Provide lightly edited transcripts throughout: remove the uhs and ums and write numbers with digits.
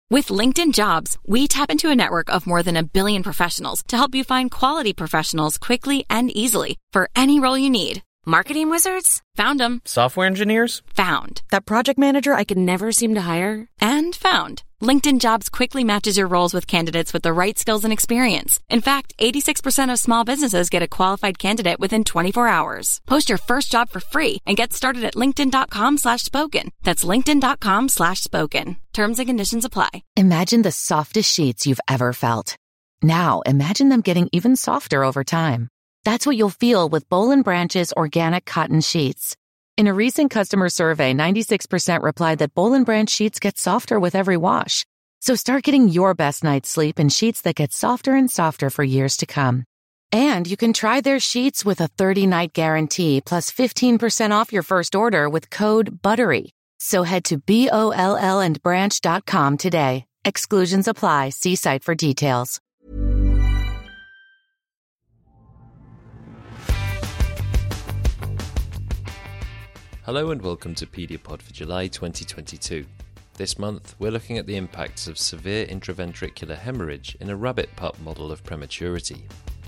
With LinkedIn Jobs, we tap into a network of more than 1 billion professionals to help you find quality professionals quickly and easily for any role you need. Marketing wizards? Found them. Software engineers? Found. That project manager I could never seem to hire? And found. LinkedIn Jobs quickly matches your roles with candidates with the right skills and experience. In fact, 86% of small businesses get a qualified candidate within 24 hours. Post your first job for free and get started at linkedin.com/spoken. That's linkedin.com/spoken. Terms and conditions apply. Imagine the softest sheets you've ever felt. Now, imagine them getting even softer over time. That's what you'll feel with Boll & Branch's organic cotton sheets. In a recent customer survey, 96% replied that Boll & Branch sheets get softer with every wash. So start getting your best night's sleep in sheets that get softer and softer for years to come. And you can try their sheets with a 30-night guarantee plus 15% off your first order with code BUTTERY. So head to bollandbranch.com today. Exclusions apply. See site for details. Hello and welcome to Pediapod for July 2022. This month, we're looking at the impacts of severe intraventricular hemorrhage in a rabbit pup model of prematurity.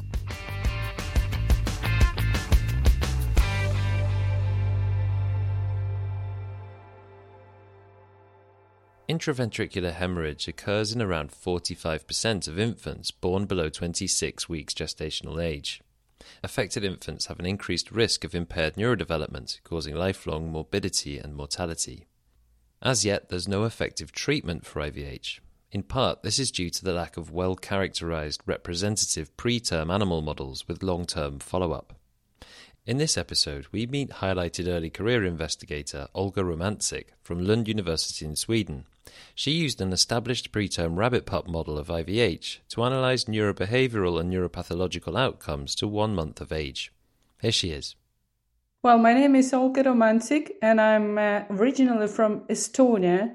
Intraventricular hemorrhage occurs in around 45% of infants born below 26 weeks gestational age. Affected infants have an increased risk of impaired neurodevelopment, causing lifelong morbidity and mortality. As yet, there's no effective treatment for IVH. In part, this is due to the lack of well-characterized representative preterm animal models with long-term follow-up. In this episode, we meet highlighted early career investigator Olga Romancic from Lund University in Sweden. She used an established preterm rabbit pup model of IVH to analyse neurobehavioural and neuropathological outcomes to 1 month of age. Here she is. Well, my name is Olga Romancic and I'm originally from Estonia.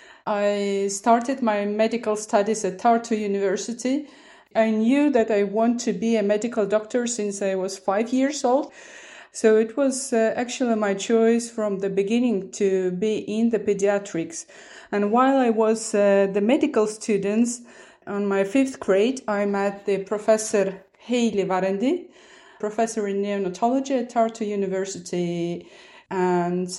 I started my medical studies at Tartu University. I knew that I want to be a medical doctor since I was 5 years old. So it was actually my choice from the beginning to be in the pediatrics. And while I was the medical students, on my 5th grade, I met the Professor Heili Varendi, professor in neonatology at Tartu University. And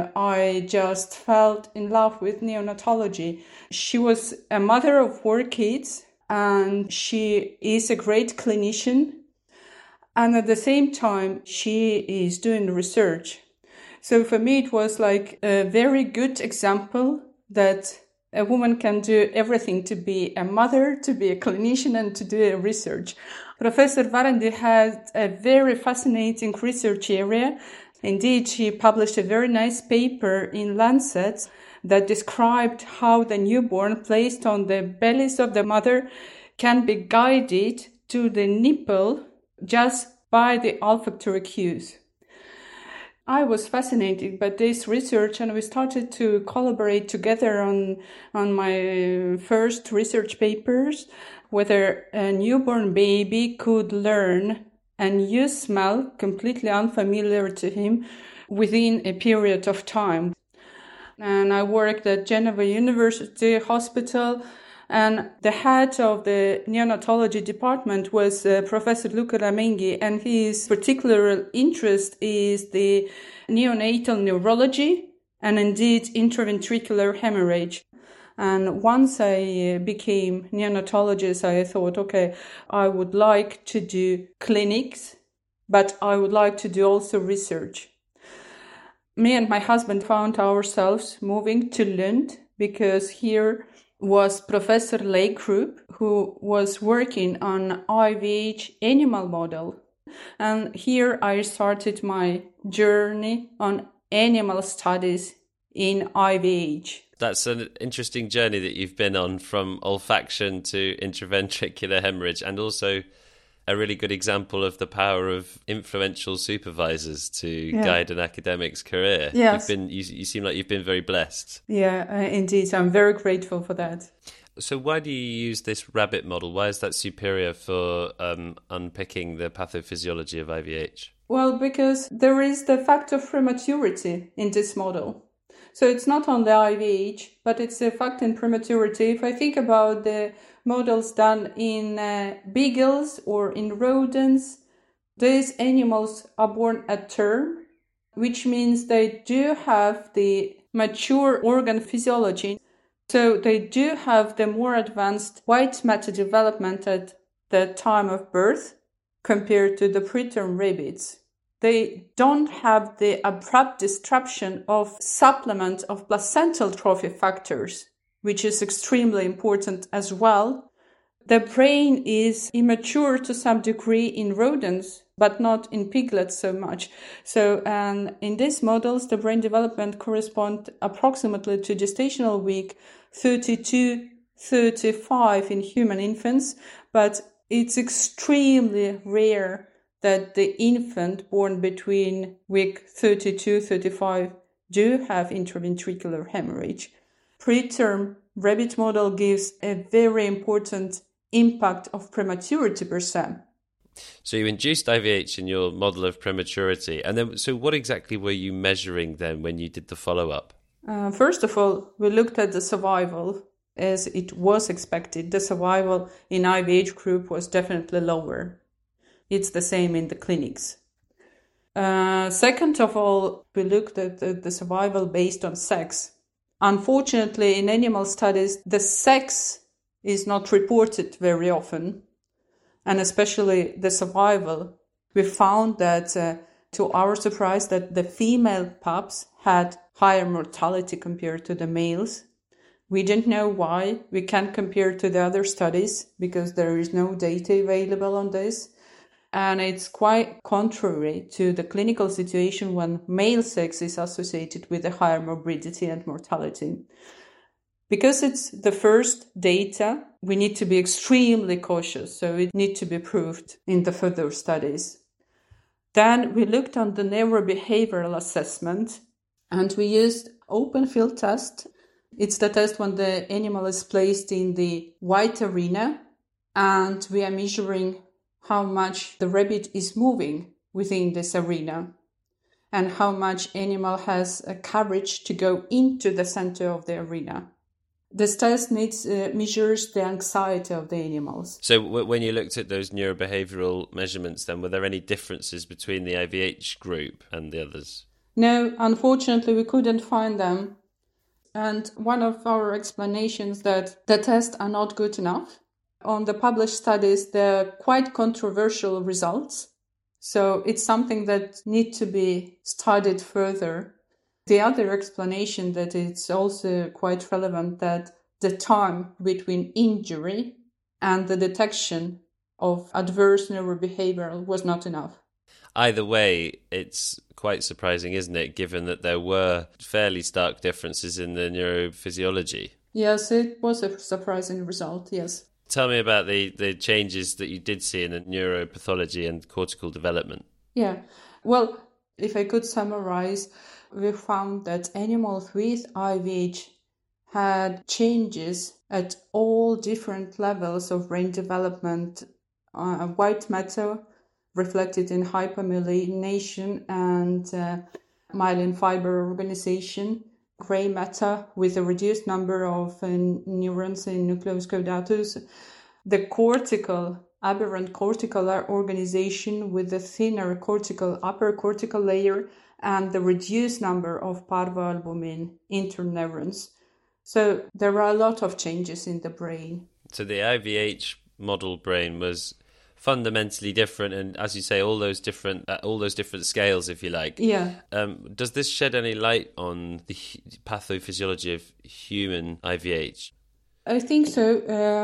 I just fell in love with neonatology. She was a mother of 4 kids, and she is a great clinician. And at the same time, she is doing research. So for me, it was like a very good example that a woman can do everything, to be a mother, to be a clinician, and to do a research. Professor Varendi had a very fascinating research area. Indeed, she published a very nice paper in Lancet that described how the newborn placed on the bellies of the mother can be guided to the nipple just by the olfactory cues. I was fascinated by this research, and we started to collaborate together on my first research papers, whether a newborn baby could learn and use smell completely unfamiliar to him within a period of time. And I worked at Geneva University Hospital, and the head of the neonatology department was Professor Luca Ramenghi, and his particular interest is the neonatal neurology and indeed intraventricular hemorrhage. And once I became neonatologist, I thought, okay, I would like to do clinics, but I would like to do also research. Me and my husband found ourselves moving to Lund because here was Professor Leikrup, who was working on IVH animal model. And here I started my journey on animal studies in IVH. That's an interesting journey that you've been on, from olfaction to intraventricular hemorrhage, and also a really good example of the power of influential supervisors to guide an academic's career. Yes. You seem like you've been very blessed. Yeah, indeed. I'm very grateful for that. So why do you use this rabbit model? Why is that superior for unpicking the pathophysiology of IVH? Well, because there is the fact of prematurity in this model. So it's not on the IVH, but it's a fact in prematurity. If I think about the models done in beagles or in rodents, these animals are born at term, which means they do have the mature organ physiology. So they do have the more advanced white matter development at the time of birth compared to the preterm rabbits. They don't have the abrupt disruption of supplement of placental trophy factors, which is extremely important as well. The brain is immature to some degree in rodents, but not in piglets so much. So in these models, the brain development corresponds approximately to gestational week 32-35 in human infants, but it's extremely rare that the infant born between week 32-35 do have intraventricular hemorrhage. Preterm rabbit model gives a very important impact of prematurity per se. So you induced IVH in your model of prematurity, and then so what exactly were you measuring then when you did the follow-up? First of all, we looked at the survival. As it was expected, the survival in IVH group was definitely lower. It's the same in the clinics. Second of all, we looked at the survival based on sex. Unfortunately, in animal studies, the sex is not reported very often, and especially the survival. We found that, to our surprise, that the female pups had higher mortality compared to the males. We didn't know why. We can't compare to the other studies because there is no data available on this. And it's quite contrary to the clinical situation when male sex is associated with a higher morbidity and mortality. Because it's the first data, we need to be extremely cautious, so it needs to be proved in the further studies. Then we looked on the neurobehavioral assessment, and we used open field test. It's the test when the animal is placed in the white arena, and we are measuring how much the rabbit is moving within this arena and how much animal has a courage to go into the center of the arena. This test measures the anxiety of the animals. So when you looked at those neurobehavioral measurements, then were there any differences between the IVH group and the others? No, unfortunately, we couldn't find them. And one of our explanations that the tests are not good enough. On the published studies, they're quite controversial results. So it's something that needs to be studied further. The other explanation that it's also quite relevant that the time between injury and the detection of adverse neurobehavioral was not enough. Either way, it's quite surprising, isn't it, given that there were fairly stark differences in the neurophysiology? Yes, it was a surprising result, yes. Tell me about the changes that you did see in the neuropathology and cortical development. Yeah, well, if I could summarize, we found that animals with IVH had changes at all different levels of brain development. White matter reflected in hypomyelination and myelin fiber organization. Gray matter with a reduced number of neurons in nucleus caudatus. The aberrant cortical organization with the thinner upper cortical layer and the reduced number of parvoalbumin interneurons. So there are a lot of changes in the brain. So the IVH model brain was fundamentally different, and as you say, all those different scales, if you like. Yeah. Does this shed any light on the pathophysiology of human IVH? I think so.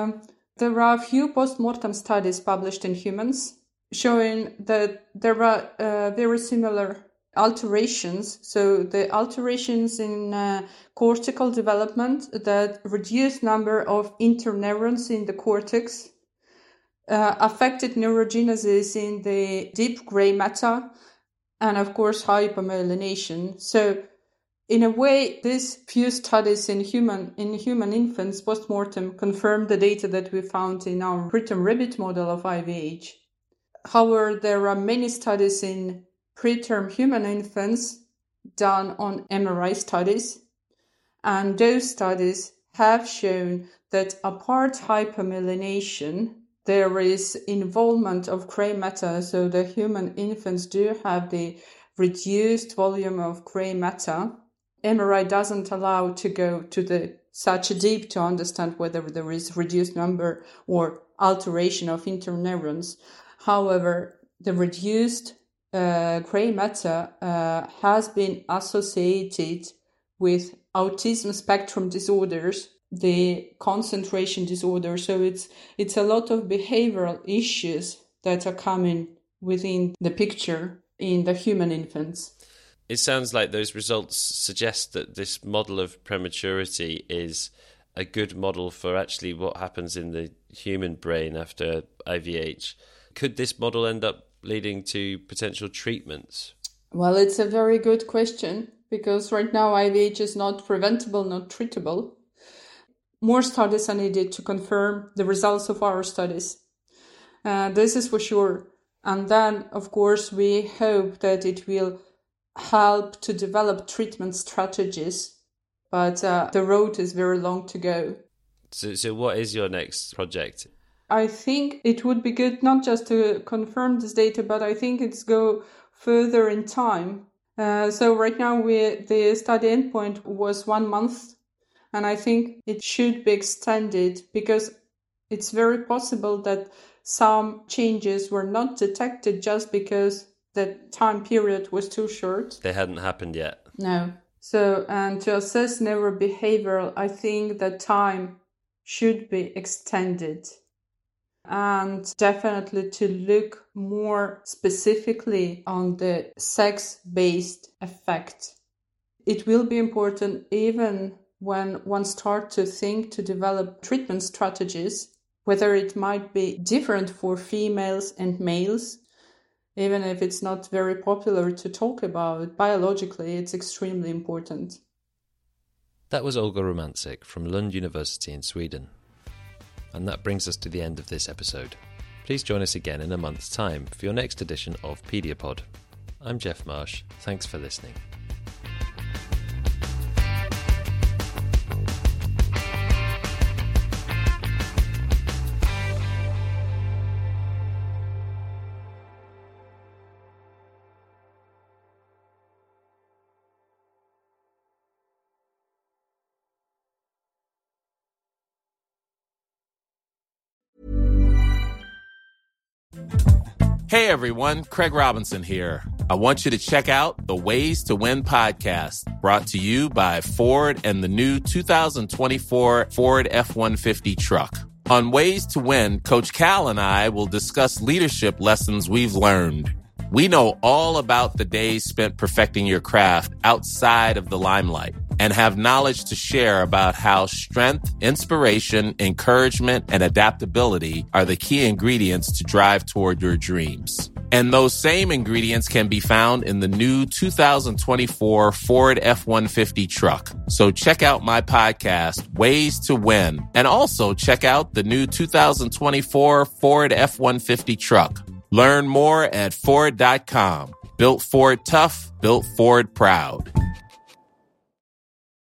There are a few post-mortem studies published in humans showing that there are very similar alterations. So the alterations in cortical development that reduce number of interneurons in the cortex, affected neurogenesis in the deep gray matter, and of course hypomyelination. So in a way, these few studies in human infants post-mortem confirm the data that we found in our preterm rabbit model of IVH. However, there are many studies in preterm human infants done on MRI studies, And those studies have shown that apart hypomyelination, there is involvement of gray matter. So the human infants do have the reduced volume of gray matter. MRI doesn't allow to go to such deep to understand whether there is reduced number or alteration of interneurons. However, the reduced gray matter has been associated with autism spectrum disorders, the concentration disorder. So it's a lot of behavioral issues that are coming within the picture in the human infants. It sounds like those results suggest that this model of prematurity is a good model for actually what happens in the human brain after IVH. Could this model end up leading to potential treatments? Well, it's a very good question, because right now IVH is not preventable, not treatable. More studies are needed to confirm the results of our studies. This is for sure. And then, of course, we hope that it will help to develop treatment strategies, but the road is very long to go. So what is your next project? I think it would be good not just to confirm this data, but I think it's go further in time. So right now the study endpoint was 1 month, and I think it should be extended, because it's very possible that some changes were not detected just because the time period was too short. They hadn't happened yet. No. So, and to assess neurobehavioral, I think the time should be extended. And definitely to look more specifically on the sex-based effect. It will be important even when one starts to think to develop treatment strategies, whether it might be different for females and males. Even if it's not very popular to talk about, biologically, it's extremely important. That was Olga Romancic from Lund University in Sweden. And that brings us to the end of this episode. Please join us again in a month's time for your next edition of Pediapod. I'm Jeff Marsh. Thanks for listening. Hey everyone, Craig Robinson here. I want you to check out the Ways to Win podcast, brought to you by Ford and the new 2024 Ford F-150 truck. On Ways to Win, Coach Cal and I will discuss leadership lessons we've learned. We know all about the days spent perfecting your craft outside of the limelight and have knowledge to share about how strength, inspiration, encouragement, and adaptability are the key ingredients to drive toward your dreams. And those same ingredients can be found in the new 2024 Ford F-150 truck. So check out my podcast, Ways to Win, and also check out the new 2024 Ford F-150 truck. Learn more at Ford.com. Built Ford tough, built Ford proud.